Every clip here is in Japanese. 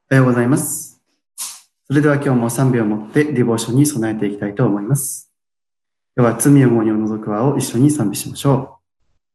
おはようございます。それでは今日も3秒を持ってディボーションに備えていきたいと思います。では、罪を重荷を除く輪を一緒に賛美しましょう。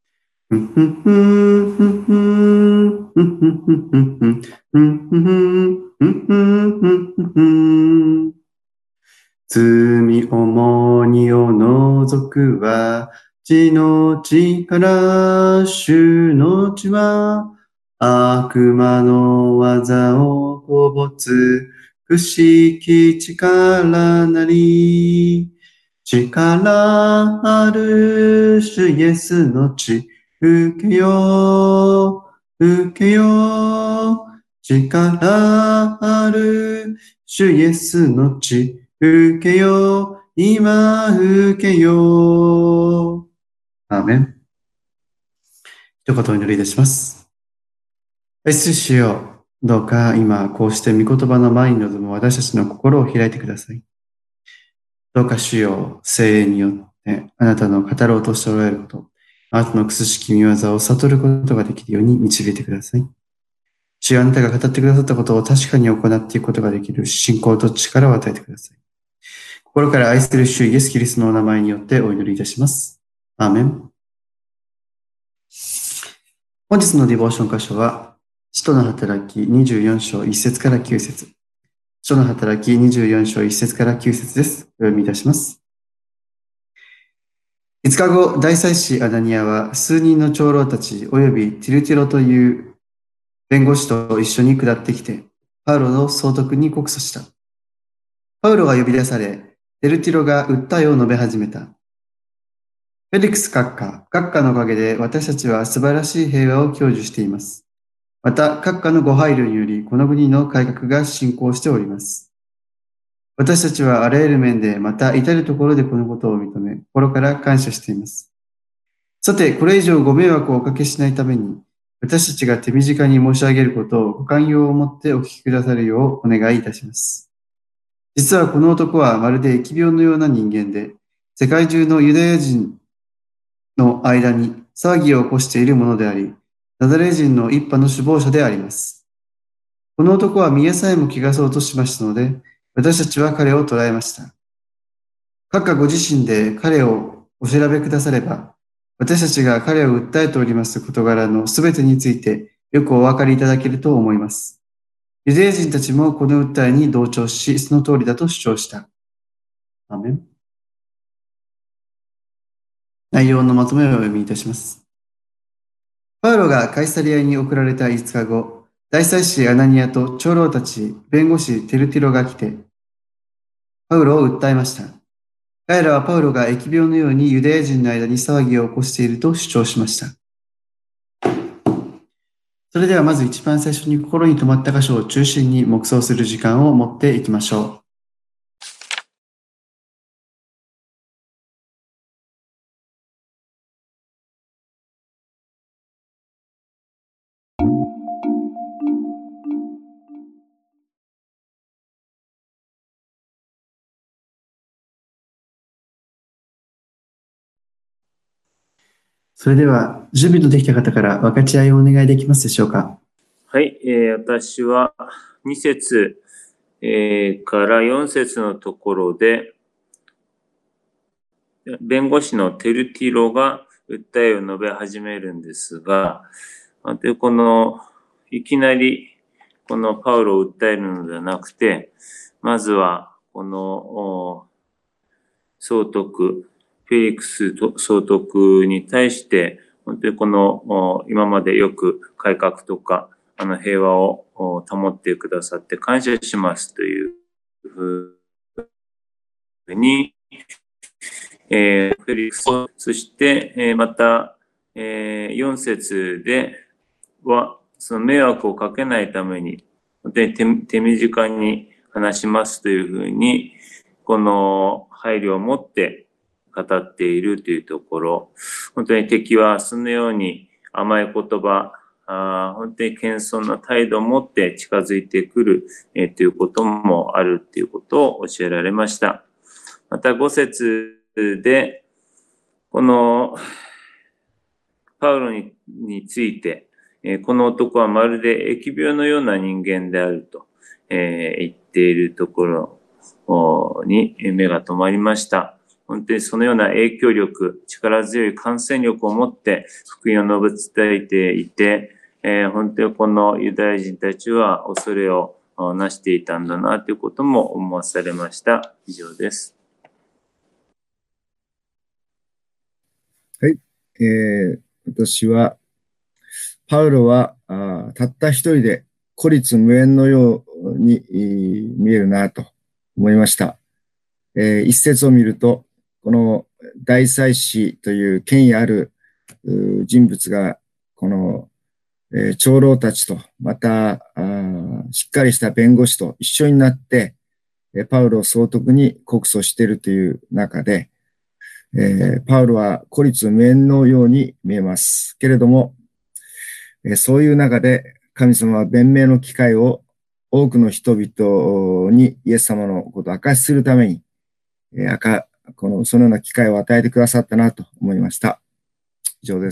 罪重荷を除くは、地の力、主の血は、悪魔の技をこぼつ、くしき力なり、力ある主イエスの血、受けよう、受けよう、力ある主イエスの血、受けよう、今受けよう。アーメン。一言お祈りいたします。愛する主よ、どうか今こうして御言葉の前に臨む私たちの心を開いてください。どうか主よ、聖霊によってあなたの語ろうとしておられること、あなたのくすしき見業を悟ることができるように導いてください。主よ、あなたが語ってくださったことを確かに行っていくことができる信仰と力を与えてください。心から愛する主イエスキリストのお名前によってお祈りいたします。アーメン。本日のディボーション箇所は、使徒の働き24章1節から9節。使徒の働き24章1節から9節です。お読みいたします。5日後、大祭司アナニアは数人の長老たち及びティルティロという弁護士と一緒に下ってきて、パウロの総督に告訴した。パウロが呼び出され、テルティロが訴えを述べ始めた。フェリクス閣下のおかげで私たちは素晴らしい平和を享受しています。また、閣下のご配慮により、この国の改革が進行しております。私たちはあらゆる面で、また至るところでこのことを認め、心から感謝しています。さて、これ以上ご迷惑をおかけしないために、私たちが手短に申し上げることをご寛容を持ってお聞きくださるようお願いいたします。実はこの男はまるで疫病のような人間で、世界中のユダヤ人の間に騒ぎを起こしているものであり、ナザレ人の一派の首謀者であります。この男は見えさえも汚そうとしましたので、私たちは彼を捕らえました。閣下ご自身で彼をお調べくだされば、私たちが彼を訴えております事柄のすべてについてよくお分かりいただけると思います。ユダヤ人たちもこの訴えに同調し、その通りだと主張した。アーメン。内容のまとめをお読みいたします。パウロがカイサリアに送られた5日後、大祭司アナニアと長老たち、弁護士テルティロが来て、パウロを訴えました。彼らはパウロが疫病のようにユダヤ人の間に騒ぎを起こしていると主張しました。それではまず一番最初に心に留まった箇所を中心に黙想する時間を持っていきましょう。それでは準備のできた方から分かち合いをお願いできますでしょうか。 はい、私は2節、から4節のところで、弁護士のテルティロが訴えを述べ始めるんですが、でいきなりこのパウロを訴えるのではなくて、まずはこの総督、フェリクス総督に対して、本当に今までよく改革とか、平和を保ってくださって感謝しますというふうに、フェリクス、そして、また、4節では、その迷惑をかけないために、本当に手短に話しますというふうに、この配慮を持って語っているというところ、本当に敵はそのように甘い言葉、本当に謙遜な態度を持って近づいてくる、ということもあるということを教えられました。また5節で、このパウロについて、この男はまるで疫病のような人間であると言っているところに目が留まりました。本当にそのような影響力、力強い感染力を持って福音を述べ伝えていて、本当にこのユダヤ人たちは恐れをなしていたんだなということも思わされました。以上です。 はい。私は、パウロはたった一人で孤立無縁のように見えるなと思いました。一節を見ると、この大祭司という権威ある人物が、この長老たちと、またしっかりした弁護士と一緒になって、パウロを総督に告訴しているという中で、パウロは孤立無縁のように見えますけれども、そういう中で神様は弁明の機会を多くの人々にイエス様のことを明かしするために、そのような機会を与えてくださったなと思いました。以上です。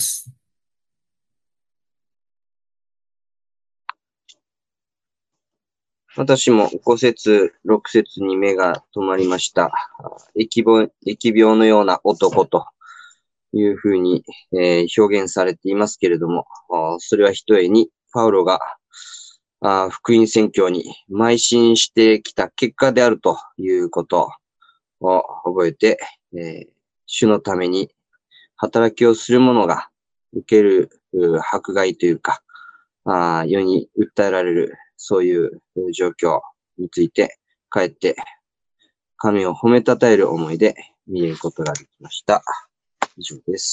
私も5節、6節に目が止まりました。疫病のような男というふうに、表現されていますけれども、それはひとえにパウロが福音宣教に邁進してきた結果であるということを覚えて、主のために働きをする者が受ける迫害というか、世に訴えられるそういう状況について、かえって神を褒めたたえる思いで見ることができました。以上です。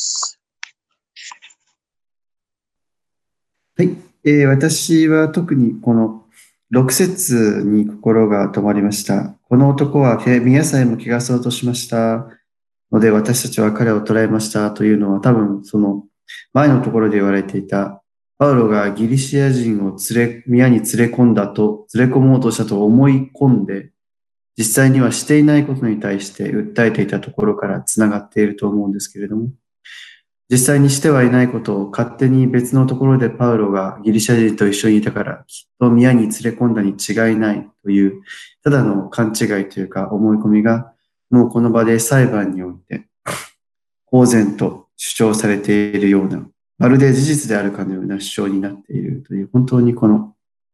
はい。私は特にこの6節に心が止まりました。この男は宮さえも汚そうとしましたので、私たちは彼を捕らえましたというのは、多分その前のところで言われていた、パウロがギリシア人を宮に連れ込もうとしたと思い込んで、実際にはしていないことに対して訴えていたところからつながっていると思うんですけれども、実際にしてはいないことを勝手に別のところでパウロがギリシャ人と一緒にいたからきっと宮に連れ込んだに違いないという、ただの勘違いというか思い込みが、もうこの場で裁判において公然と主張されているような、まるで事実であるかのような主張になっているという、本当にこの、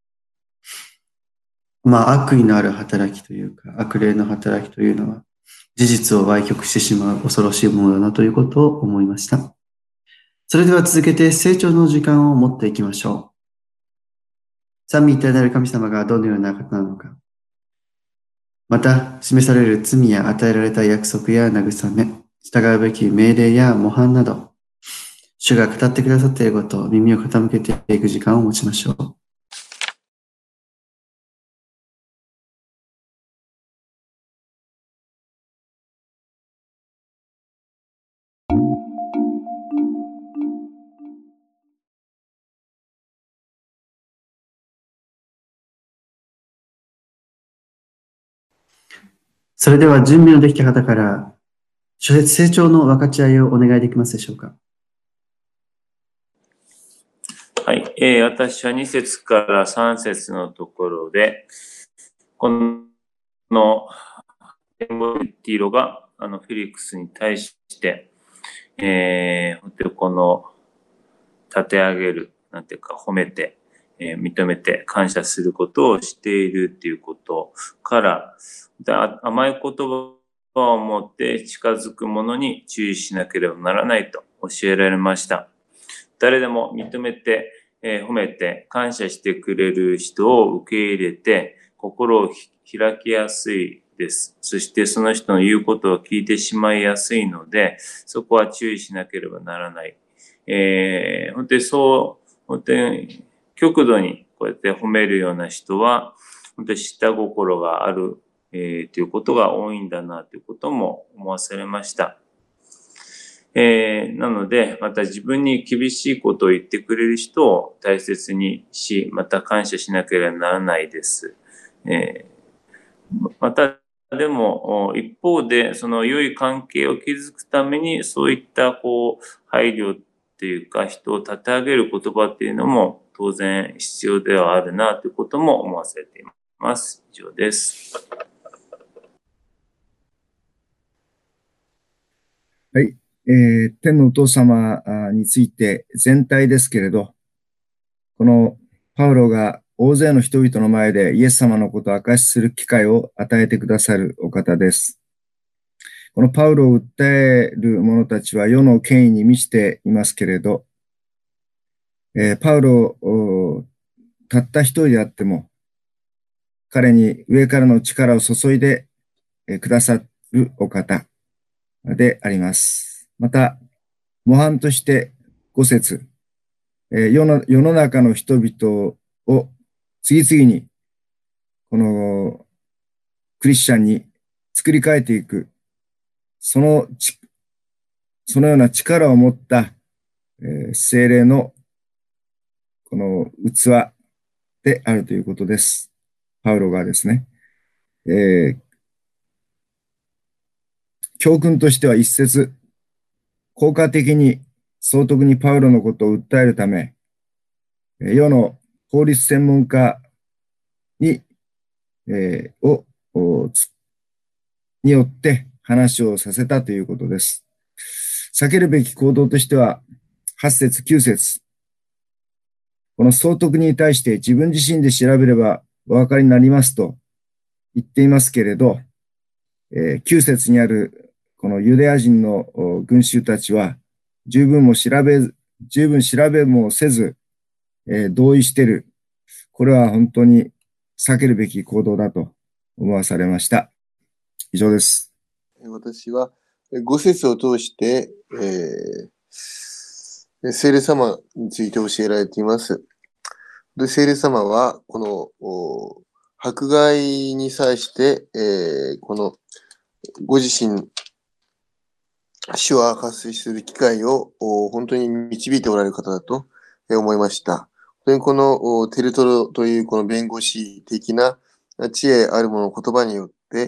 悪意のある働きというか、悪霊の働きというのは、事実を歪曲してしまう恐ろしいものだなということを思いました。それでは続けて成長の時間を持っていきましょう。三位一体なる神様がどのような方なのか、また示される罪や与えられた約束や慰め、従うべき命令や模範など、主が語ってくださっていることを耳を傾けていく時間を持ちましょう。それでは準備のできた方から、書説成長の分かち合いをお願いできますでしょうか。 はい。私は2節から3節のところで、このティロがフェリックスに対して、本当にこの立て上げる、なんていうか褒めて、認めて感謝することをしているっていうことから、甘い言葉を持って近づく者に注意しなければならないと教えられました。誰でも認めて、褒めて感謝してくれる人を受け入れて心を開きやすいです。そしてその人の言うことを聞いてしまいやすいので、そこは注意しなければならない。本当に本当に極度にこうやって褒めるような人は、本当に下心がある、ということが多いんだなということも思わされました。なので、また自分に厳しいことを言ってくれる人を大切にし、また感謝しなければならないです。また、でも、一方で、その良い関係を築くために、そういった配慮っていうか、人を立て上げる言葉っていうのも当然必要ではあるなということも思わせています。 ます。以上です。 はい。天のお父様について全体ですけれど、このパウロが大勢の人々の前でイエス様のことを証しする機会を与えてくださるお方です。このパウロを訴える者たちは世の権威に満ちていますけれど、パウロたった一人であっても、彼に上からの力を注いでくださるお方であります。また、模範として5節、世の中の人々を次々にこのクリスチャンに作り変えていく、そのような力を持った、聖霊のこの器であるということです。パウロがですね。教訓としては一節、効果的に総督にパウロのことを訴えるため、世の法律専門家に、によって話をさせたということです。避けるべき行動としては、8節、9節。この総督に対して自分自身で調べればお分かりになりますと言っていますけれど、9節にあるこのユダヤ人の群衆たちは十分調べもせず、同意している。これは本当に避けるべき行動だと思わされました。以上です。 私は5節を通して、聖霊様について教えられています。で、聖霊様は、この迫害に際して、このご自身、主は活性する機会を本当に導いておられる方だと思いました。本当にこのテルトロというこの弁護士的な知恵あるものの言葉によって、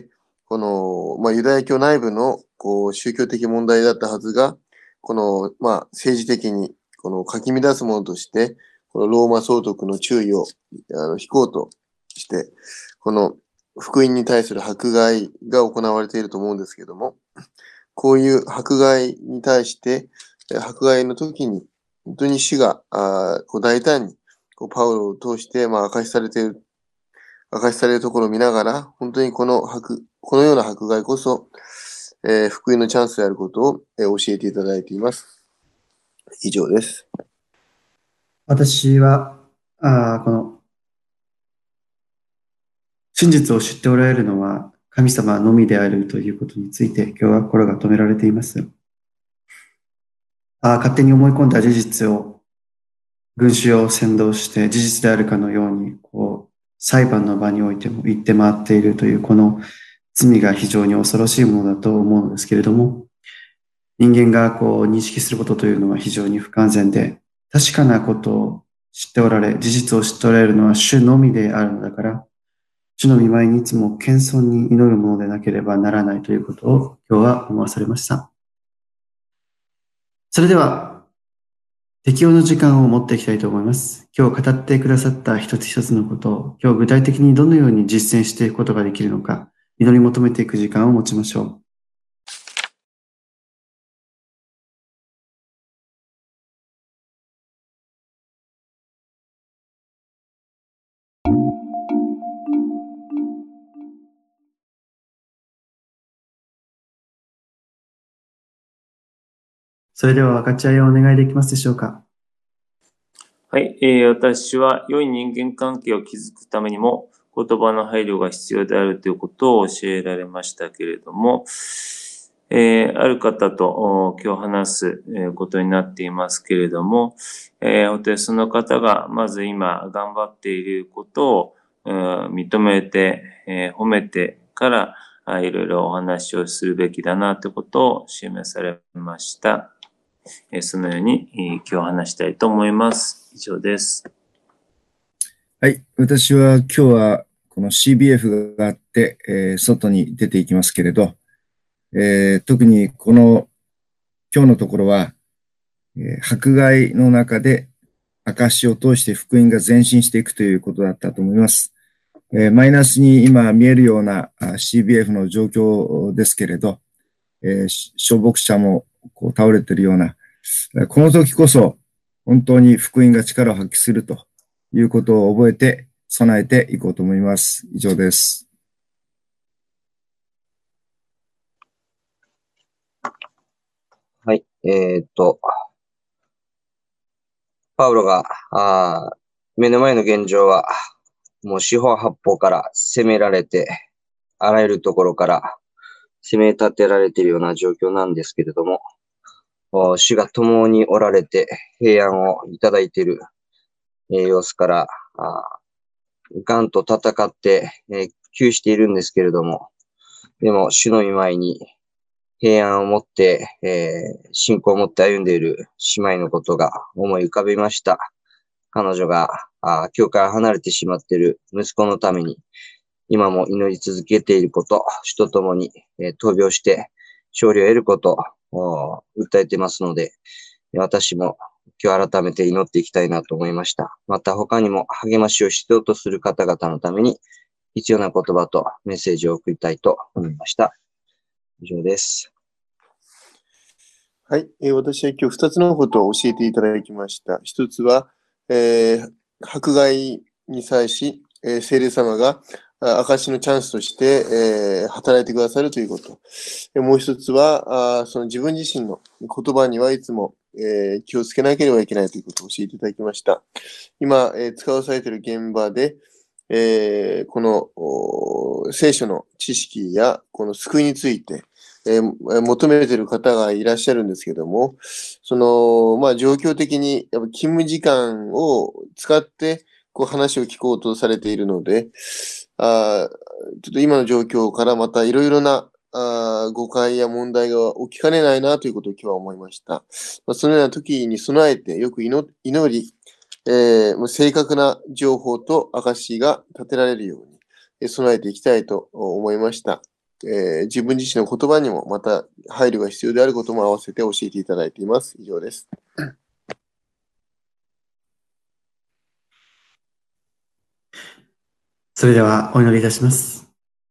この、ユダヤ教内部の宗教的問題だったはずが、この、政治的にこのかき乱すものとして、このローマ総督の注意を引こうとして、この福音に対する迫害が行われていると思うんですけども、こういう迫害に対して、迫害の時に、本当に主が大胆にパウロを通して明かしされるところを見ながら、本当にこのような迫害こそ、福音のチャンスであることを、教えていただいています。以上です。 私は、この真実を知っておられるのは神様のみであるということについて今日は心が止められています。勝手に思い込んだ事実を群衆を扇動して事実であるかのように裁判の場においても言って回っているというこの罪が非常に恐ろしいものだと思うのですけれども、人間が認識することというのは非常に不完全で、確かなことを知っておられ、事実を知っておられるのは主のみであるのだから、主の御前にいつも謙遜に祈るものでなければならないということを今日は思わされました。それでは、適応の時間を持っていきたいと思います。今日語ってくださった一つ一つのことを、今日具体的にどのように実践していくことができるのか、祈り求めていく時間を持ちましょう。それでは分かち合いをお願いできますでしょうか。 はい、私は良い人間関係を築くためにも言葉の配慮が必要であるということを教えられましたけれども、ある方と今日話すことになっていますけれども、本当にその方がまず今頑張っていることを認めて、褒めてからいろいろお話をするべきだなということを示されました。そのように今日話したいと思います。以上です。 はい。私は今日はこの CBF があって、外に出ていきますけれど、特にこの今日のところは、迫害の中で証を通して福音が前進していくということだったと思います。 マイナスに今見えるようなCBF の状況ですけれど、消防車もこう倒れているような、この時こそ本当に福音が力を発揮するということを覚えて備えていこうと思います。以上です。 はい。パウロが、目の前の現状は、もう四方八方から攻められて、あらゆるところから攻め立てられているような状況なんですけれども、主が共におられて平安をいただいている様子から、ガンと戦って、窮しているんですけれども、でも主の御前に平安を持って、信仰を持って歩んでいる姉妹のことが思い浮かびました。彼女が、教会を離れてしまっている息子のために、今も祈り続けていること、主と共に、闘病して勝利を得ることを訴えていますので、私も今日改めて祈っていきたいなと思いました。また他にも励ましを必要とする方々のために必要な言葉とメッセージを送りたいと思いました。以上です。 はい。私は今日2つのことを教えていただきました。1つは、迫害に際し、聖霊様が証のチャンスとして、働いてくださるということ。もう一つは、その自分自身の言葉にはいつも、気をつけなければいけないということを教えていただきました。今、使わされている現場で、この聖書の知識やこの救いについて、求めている方がいらっしゃるんですけども、その、状況的にやっぱ勤務時間を使ってこう話を聞こうとされているので、ちょっと今の状況からまたいろいろな誤解や問題が起きかねないなということを今日は思いました。そのような時に備えてよく祈り、正確な情報と証が立てられるように備えていきたいと思いました。自分自身の言葉にもまた配慮が必要であることも合わせて教えていただいています。以上です。 それではお祈りいたします。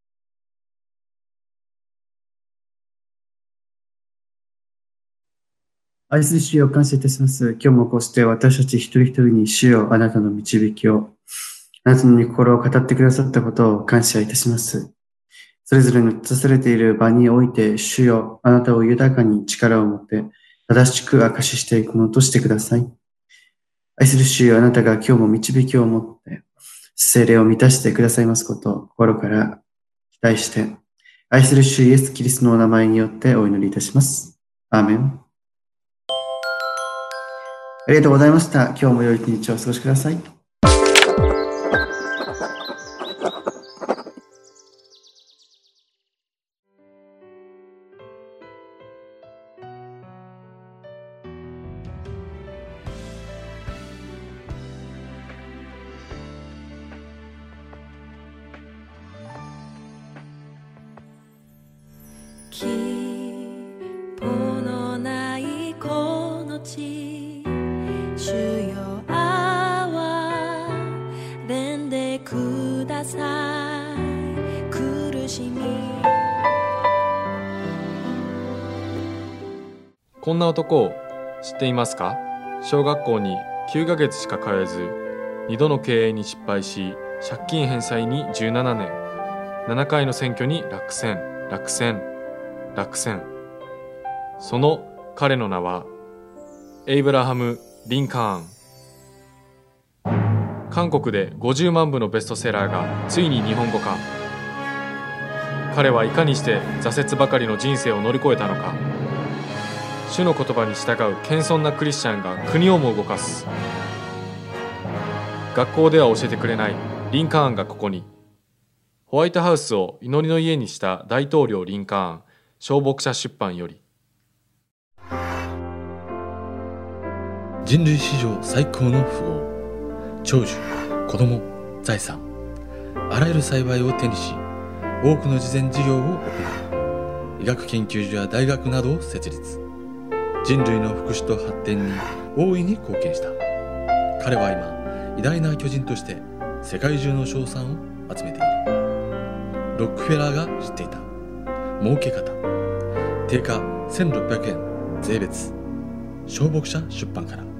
愛する主よ、感謝いたします。今日もこうして私たち一人一人に主よ、あなたの導きを、あなたの御心を語ってくださったことを感謝いたします。それぞれの立たされている場において、主よ、あなたを豊かに力を持って、正しく証ししていくものとしてください。愛する主よ、あなたが今日も導きを持って、聖霊を満たしてくださいますことを心から期待して、愛する主イエス・キリストのお名前によってお祈りいたします。アーメン。ありがとうございました。今日も良い一日をお過ごしください。 こんな男を知っていますか？小学校に9ヶ月しか通えず、2度の経営に失敗し、借金返済に17年、7回の選挙に落選。その彼の名は、エイブラハム・リンカーン。韓国で50万部のベストセラーがついに日本語化。彼はいかにして挫折ばかりの人生を乗り越えたのか。主の言葉に従う謙遜なクリスチャンが国をも動かす。学校では教えてくれないリンカーンがここに。ホワイトハウスを祈りの家にした大統領リンカーン、小牧者出版より。 人類史上最高の富豪、長寿、子供、財産、あらゆる幸いを手にし、多くの慈善事業を行い、医学研究所や大学などを設立。人類の福祉と発展に大いに貢献した。彼は今、偉大な巨人として世界中の称賛を集めている。ロックフェラーが知っていた儲け方。定価1600円税別。小牧社出版から。